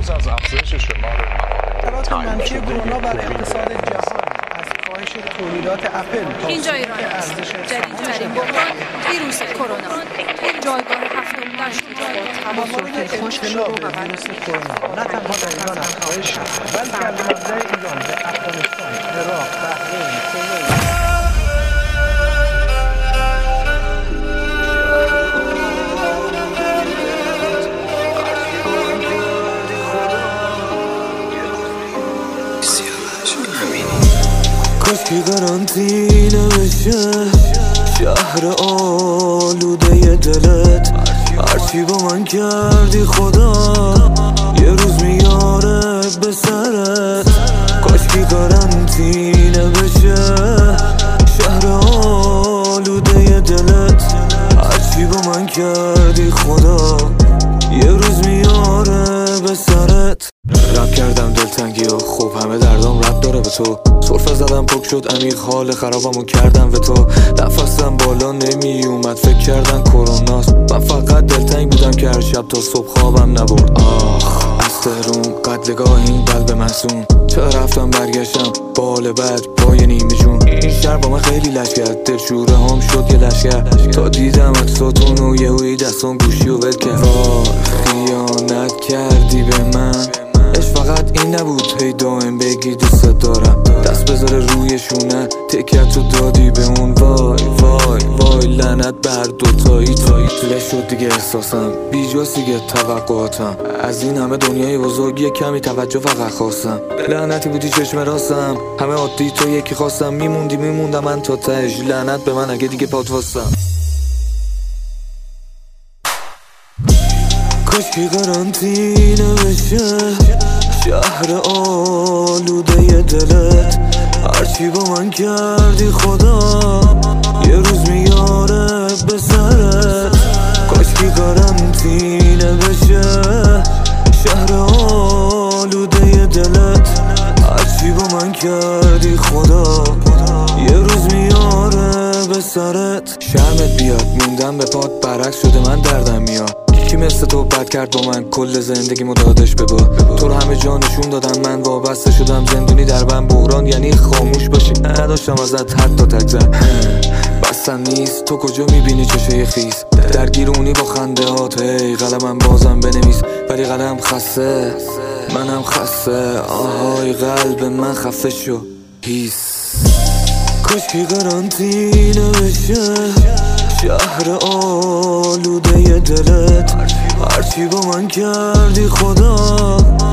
روز از افزایش شمار اثرات منفی کرونا بر اقتصاد جهان، از کاهش تولیدات اپل. اینجا ایران است. جدیدترین بحران ویروس کرونا. جایگاه هفتم در موارد ابتلا به ویروس کرونا نه تنها در ایران افزایش شده، بلکه از منابع ایران به افغانستان، عراق، بحرین، کویت. کاشکی قرنطینه بشه شهر آلوده دلت، هرچی با من کردی خدا یه روز میاره به سرت. کاشکی قرنطینه بشه شهر آلوده دلت، هرچی با من کردی خدا یه روز میاره به سرت. رب کردم دلتنگی و خوب همه دردام رب داره به تو. سرفه زدم پک شد عمیق حال خرابمو کردم به تو. نفسم بالا نمی اومد فکر کردن کروناست. من فقط دلتنگ بودم که هر شب تا صبح خوابم نبرد. آخ از تهرون قتلگاه این قلب محزون، چرا رفتم برگشتم بال بد پای نیمه جون. این شهر با من خیلی لش کرد، دلشوره هم شد یه لشکر. تا دیدم اکساتون و یهویی دستان گوشی و ول کرد. وای خیانت کردی به من، اش فقط این نبود هی دائم بگی دوست دارم. دست بذاره روی شونه تکیت رو دادی به اون. وای وای وای لعنت بر دوتایی لش شد دیگه احساسم، بیجاست دیگه توقعاتم. از این همه دنیای بزرگ یه کمی توجه فقط خواستم. لعنتی بودی چشم راستم، همه عادی تو یکی خواستم. میموندم من تا تهش، لعنت به من اگه دیگه پات واستم. کاشکی قرنطینه بشه شهر آلوده دلت، هرچی با من کردی خدا یه روز میاره به سرت. کاشکی قرنطینه بشه شهر آلوده دلت، هرچی با من کردی خدا یه روز میاره به سرت. شرمت بیاد موندم به پات برعکس شده من دردم میاد. کی مثل تو بد کرد با من کل زندگیمو دادش به با. تو رو همه جا نشون دادم من وابسته شدم زندونی در من. بحران یعنی خاموش باشی، نداشتم ازت حتی تگذر. بستن نیست تو کجا میبینی چشه خیز، درگیر اونی با خنده هات. هی قلمم بازم بنویس ولی قلم خسته، منم خسته. آهای قلب من خفه شو هیس. کاشکی قرنطینه بشه شهر آلوده دلت، هرچی با من کردی خدا